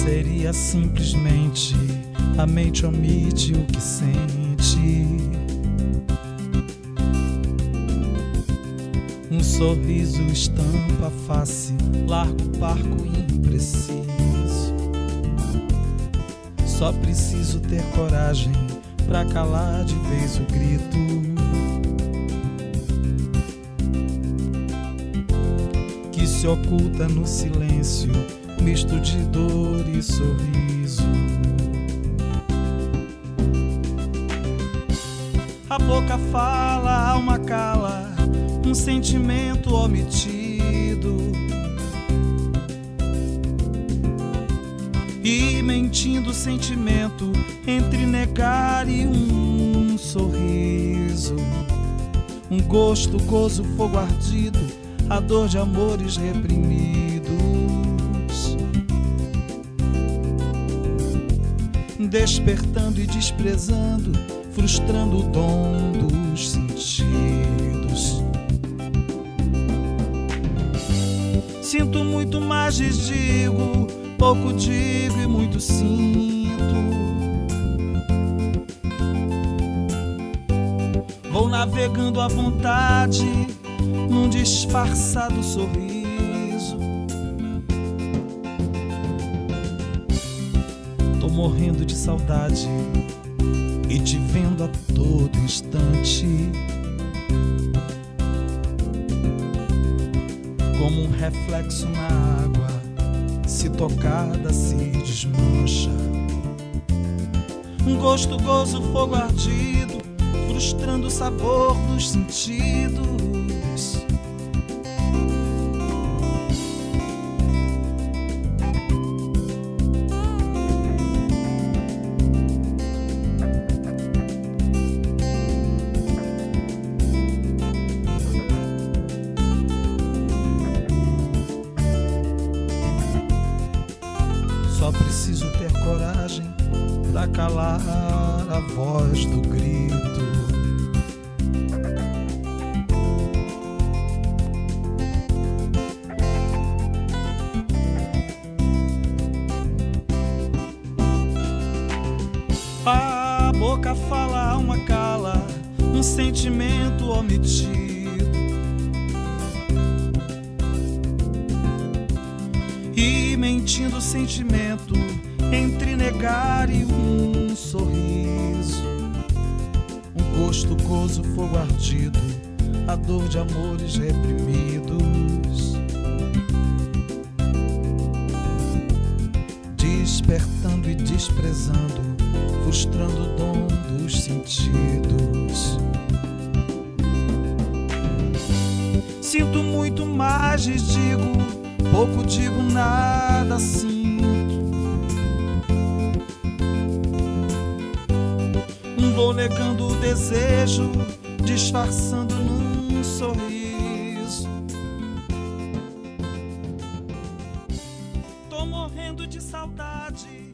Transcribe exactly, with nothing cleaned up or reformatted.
seria simplesmente a mente omite o que sente. Um sorriso estampa a face, largo, parco e impreciso. Só preciso ter coragem pra calar de vez o grito. Que se oculta no silêncio, misto de dor e sorriso. A boca fala, a alma cala, um sentimento omitido. E mentindo o sentimento entre negar e um sorriso. Um gosto, gozo, fogo ardido, a dor de amores reprimidos. Despertando e desprezando, frustrando o dom dos sentidos. Sinto muito, mas desdigo, pouco digo e muito sinto. Vou navegando à vontade num disfarçado sorriso. Tô morrendo de saudade e te vendo a todo instante. Como um reflexo na água, se tocada se desmancha. Um gosto, gozo, fogo ardido, frustrando o sabor dos sentidos. Só preciso ter coragem pra calar a voz do grito. A boca fala, a alma cala, um sentimento omitido. E mentindo o sentimento entre negar e um sorriso. Um gosto, gozo, fogo ardido, a dor de amores reprimidos. Despertando e desprezando, frustrando o dom dos sentidos. Sinto muito, mas digo pouco, digo nada, sinto. Vou negando o desejo, disfarçando num sorriso. Tô morrendo de saudade